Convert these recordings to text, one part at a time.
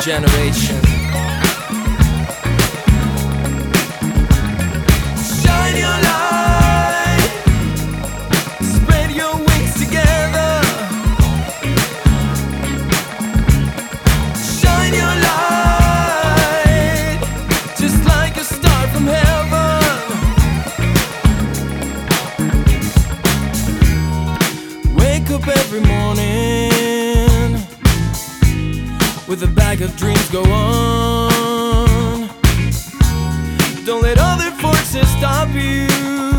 generation. Shine your light, spread your wings together. Shine your light, just like a star from heaven. Wake up every morning with a bag of dreams, go on. Don't let other forces stop you.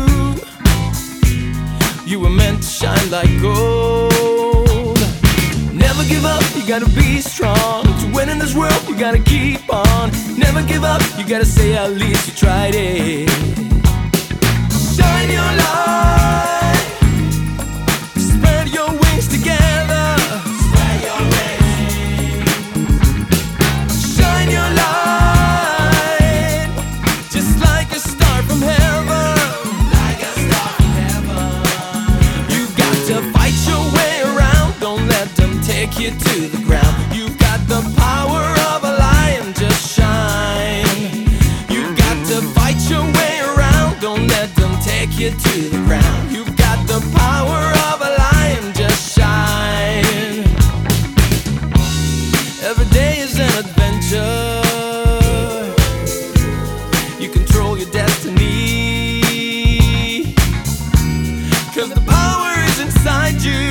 You were meant to shine like gold. Never give up, you gotta be strong. To win in this world, you gotta keep on. Never give up, you gotta say at least you tried it. Shine your light, spread your wings together. Spread your wings. Shine your light, just like a star from heaven. Like a star from heaven. You got to fight your way around. Don't let them take you to the ground. You've got the power of a lion, just shine. You got to fight your way around. Don't let them take you to the ground. You've got the power of a lion, just shine. Every day is an adventure. You control your destiny, 'cause the power is inside you,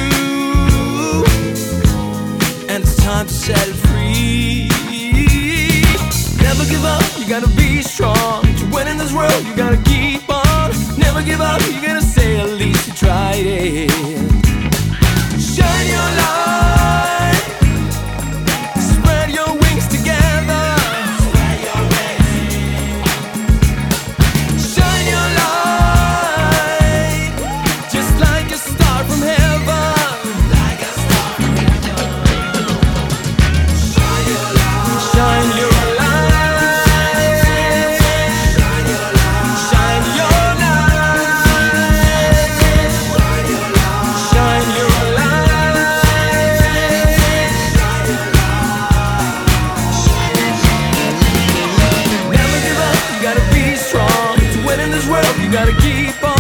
and it's time to set it free. Never give up, you gotta be strong. To win in this world, you gotta keep on. Never give up, you gotta say at least you tried it. Shine your light, spread your wings together. Spread your wings. Shine your light, just like a star from heaven. Like a star from heaven. Shine your light. Shine your you gotta keep on.